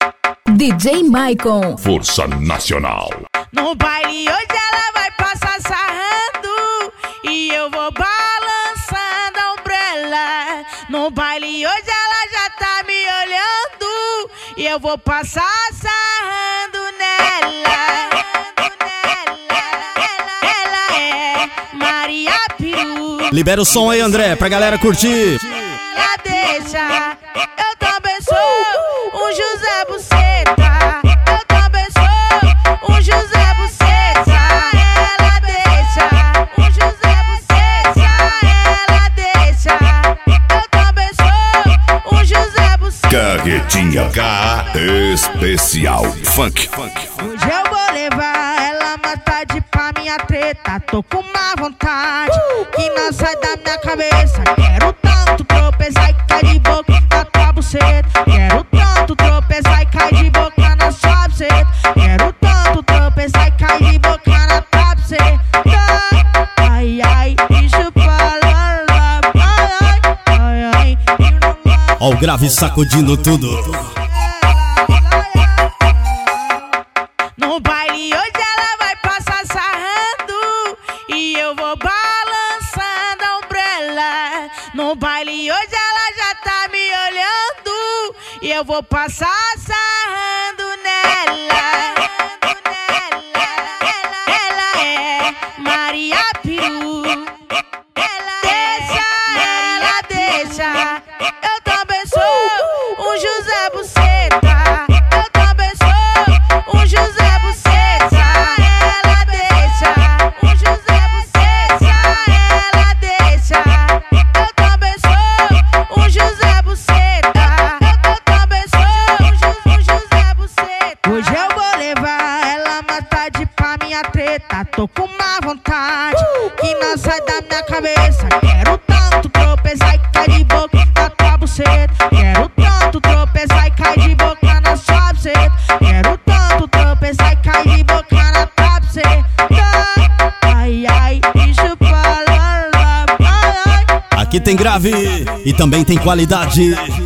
DJ Maicon, Força Nacional. No baile hoje ela vai passar sarrando e eu vou balançando a umbrella. No baile hoje ela já tá me olhando e eu vou passar sarrando nela. Ela é Maria Peru. Libera o som aí, André, pra galera curtir. Ela deixa, eu também sou um José Buceta. Eu também sou um José Buceta. Ela deixa, um José Buceta. Ela deixa, eu também sou um José Buceta. Carretinha K Especial Funk. Hoje eu vou levar ela mais tarde pra minha treta. Tô com uma vontade que não sai da minha cabeça. Quero tanto tropeçar e cair de boca na tua buceta. Quero tanto tropeçar e cair de boca na sua buceta. Quero tanto tropeçar e cair de boca na tua buceta. Ai, ai, bicho fala, ai, ai, ai. Ó o grave sacudindo tudo. No baile hoje ela vai passar sarrando e eu vou balançando a umbrella. No baile hoje ela já tá me olhando e eu vou passar sarrando nela. Ela é Maria Peru. Ela deixa. Eu também sou um José Buceta. Eu também sou um José Buceta. Ela deixa, um José Buceta. Ela deixa, eu também sou um José Buceta. Eu também sou um José Buceta. Hoje eu vou levar ela mais tarde pra minha treta. Tô com uma vontade que não sai da minha cabeça. Quero tanto tropeçar e cair de boca na tua buceta. Quero tanto tropeçar e cair de boca na sua buceta. Quero tanto tropeçar e cair de boca na tua buceta. Ai, ai, bicho fala, ai, ai. Aqui tem grave e também tem qualidade.